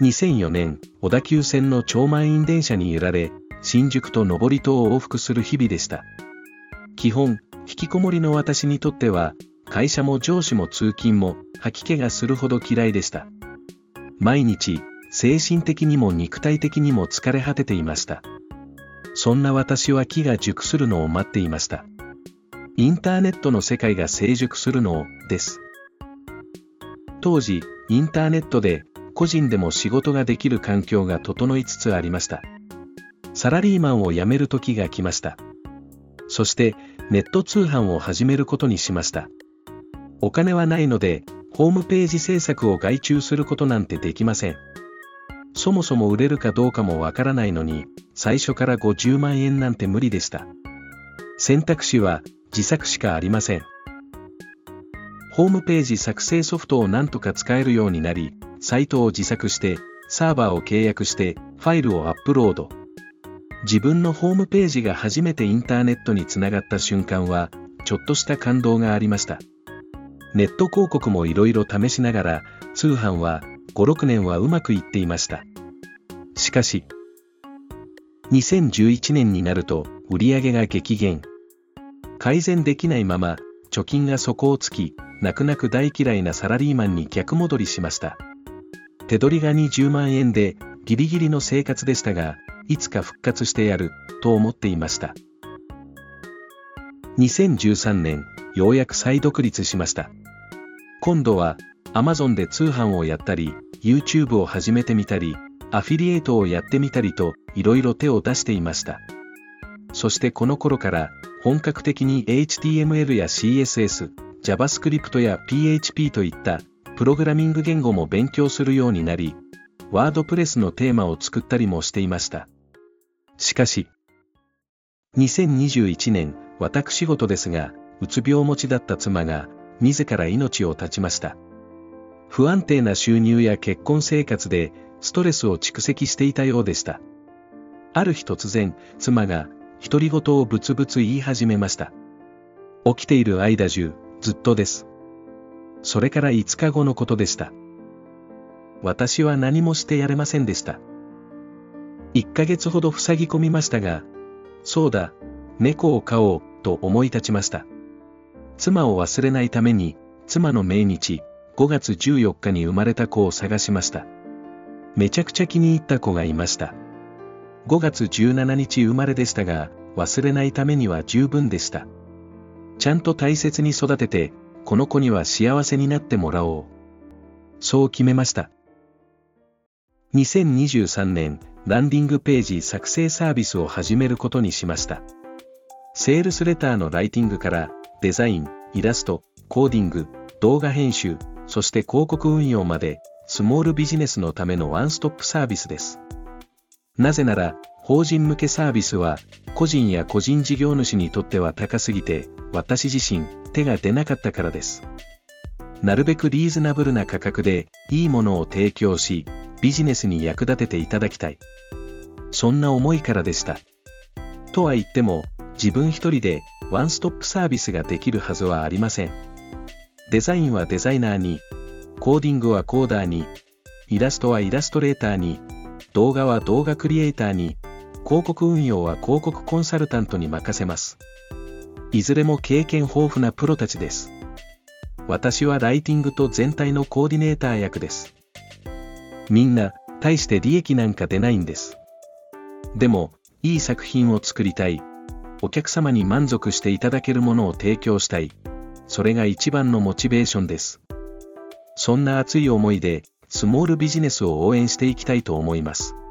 2004年、小田急線の超満員電車に揺られ、新宿と登戸を往復する日々でした。基本、引きこもりの私にとっては、会社も上司も通勤も吐き気がするほど嫌いでした。毎日、精神的にも肉体的にも疲れ果てていました。そんな私は機が熟するのを待っていました。インターネットの世界が成熟するのを、です。当時、インターネットで個人でも仕事ができる環境が整いつつありました。サラリーマンを辞める時が来ました。そして、ネット通販を始めることにしました。お金はないので、ホームページ制作を外注することなんてできません。そもそも売れるかどうかもわからないのに、最初から50万円なんて無理でした。選択肢は自作しかありません。ホームページ作成ソフトをなんとか使えるようになり、サイトを自作して、サーバーを契約して、ファイルをアップロード。自分のホームページが初めてインターネットにつながった瞬間は、ちょっとした感動がありました。ネット広告もいろいろ試しながら、通販は5、6年はうまくいっていました。しかし、2011年になると売り上げが激減。改善できないまま、貯金が底をつき、泣く泣く大嫌いなサラリーマンに逆戻りしました。手取りが20万円でギリギリの生活でしたが、いつか復活してやる、と思っていました。2013年、ようやく再独立しました。今度は、Amazon で通販をやったり、YouTube を始めてみたり、アフィリエイトをやってみたりと、いろいろ手を出していました。そしてこの頃から、本格的に HTML や CSS、JavaScript や PHP といったプログラミング言語も勉強するようになり、ワードプレスのテーマを作ったりもしていました。しかし、2021年、私事ですが、うつ病持ちだった妻が、自ら命を絶ちました。不安定な収入や結婚生活で、ストレスを蓄積していたようでした。ある日突然、妻が、独り言をブツブツ言い始めました。起きている間中、ずっとです。それから5日後のことでした。私は何もしてやれませんでした。1ヶ月ほど塞ぎ込みましたが、そうだ、猫を飼おう、と思い立ちました。妻を忘れないために、妻の命日、5月14日に生まれた子を探しました。めちゃくちゃ気に入った子がいました。5月17日生まれでしたが、忘れないためには十分でした。ちゃんと大切に育てて、この子には幸せになってもらおう。そう決めました。2023年、ランディングページ作成サービスを始めることにしました。セールスレターのライティングから、デザイン、イラスト、コーディング、動画編集、そして広告運用まで、スモールビジネスのためのワンストップサービスです。なぜなら、法人向けサービスは、個人や個人事業主にとっては高すぎて、私自身、手が出なかったからです。なるべくリーズナブルな価格で、いいものを提供し、ビジネスに役立てていただきたい。そんな思いからでした。とは言っても、自分一人で、ワンストップサービスができるはずはありません。デザインはデザイナーに、コーディングはコーダーに、イラストはイラストレーターに、動画は動画クリエイターに、広告運用は広告コンサルタントに任せます。いずれも経験豊富なプロたちです。私はライティングと全体のコーディネーター役です。みんな、大して利益なんか出ないんです。でも、いい作品を作りたい。お客様に満足していただけるものを提供したい。それが一番のモチベーションです。そんな熱い思いで、スモールビジネスを応援していきたいと思います。